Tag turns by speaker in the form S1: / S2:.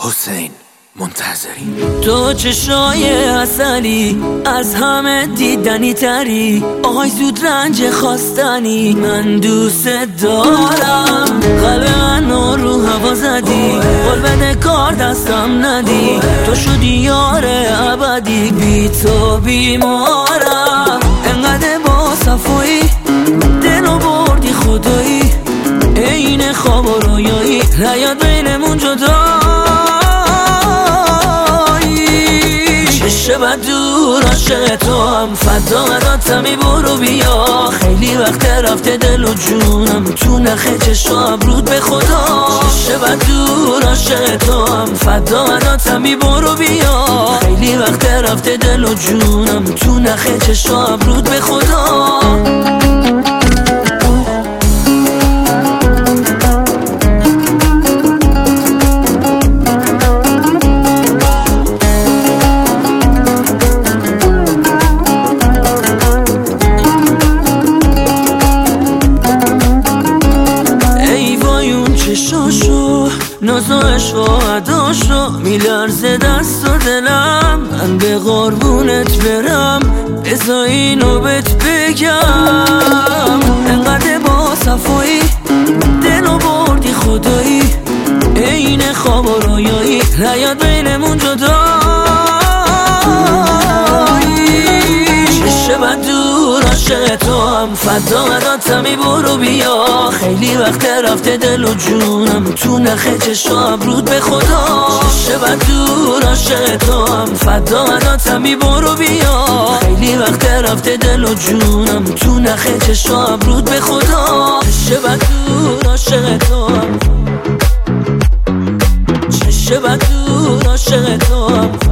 S1: حسین منتظری.
S2: تو چشای اصلی از همه دیدنی تری، آهای زود رنج خواستنی، من دوست دارم. قلب منو رو هوا زدی، قول بده کار دستم ندی، تو شدی یار ابدی، بی تو بیمارم. انقدر با صفایی دلو بردی خدایی، این خواب و رویایی نیاد بینمون جدایی. چه بد دور عاشق تو هم فدا نداتمی، برو بیا. خیلی وقت رفته دل و جونم تو نخه چشم ابرود به خدا. چه بد دور عاشق تو هم فدا نداتمی، برو بیا. خیلی وقت رفته دل و جونم تو نخه چشم ابرود به خدا. چشاشو نازش و عداشو میلرزه دست و دلم، من به قربونت برم بذار اینو بهت بگم. انقدر با صفایی دلو بردی خدایی، این خواب و رویایی نیاد بینمون جدایی. چه بد دور عاشق تو هم فدا نداتمی، برو بیا. خیلی وقت رفته دل و جونم تو نخه چشم ابرود به خدا. چه بد دور عاشق تو هم فدا نداتمی، برو بیا. خیلی وقت رفته دل و جونم تو نخه چشم ابرود به خدا. چه بد دور عاشق تو هم، چه بد دور عاشق تو هم.